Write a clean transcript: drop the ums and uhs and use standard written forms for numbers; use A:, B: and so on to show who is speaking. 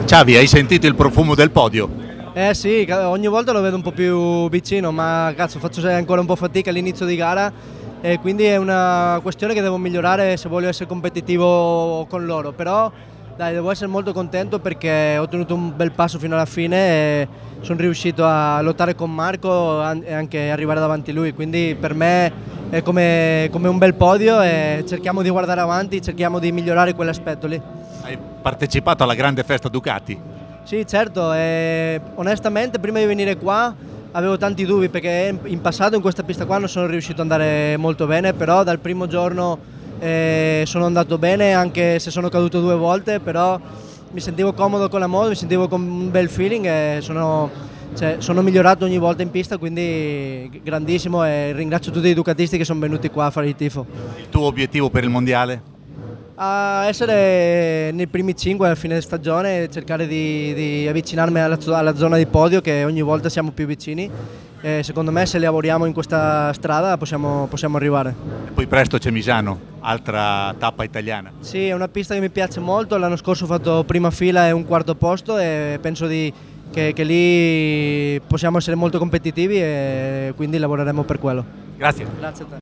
A: Xavi, hai sentito il profumo del podio?
B: Eh sì, ogni volta lo vedo un po' più vicino, ma cazzo, faccio ancora un po' fatica all'inizio di gara e quindi è una questione che devo migliorare se voglio essere competitivo con loro, però dai, devo essere molto contento perché ho ottenuto un bel passo fino alla fine e sono riuscito a lottare con Marco e anche arrivare davanti a lui, quindi per me è come un bel podio e cerchiamo di guardare avanti, cerchiamo di migliorare quell'aspetto lì.
A: Hai partecipato alla grande festa Ducati?
B: Sì, certo, onestamente prima di venire qua avevo tanti dubbi perché in passato in questa pista qua non sono riuscito ad andare molto bene, però dal primo giorno sono andato bene anche se sono caduto 2 volte, però mi sentivo comodo con la moto, mi sentivo con un bel feeling e sono migliorato ogni volta in pista, quindi grandissimo e ringrazio tutti i ducatisti che sono venuti qua a fare il tifo.
A: Il tuo obiettivo per il mondiale?
B: A essere nei primi 5 alla fine stagione e cercare di avvicinarmi alla zona di podio, che ogni volta siamo più vicini e secondo me se lavoriamo in questa strada possiamo arrivare.
A: E poi presto c'è Misano, altra tappa italiana.
B: Sì, è una pista che mi piace molto, l'anno scorso ho fatto prima fila e un quarto posto e penso che lì possiamo essere molto competitivi e quindi lavoreremo per quello.
A: Grazie.
B: Grazie a te.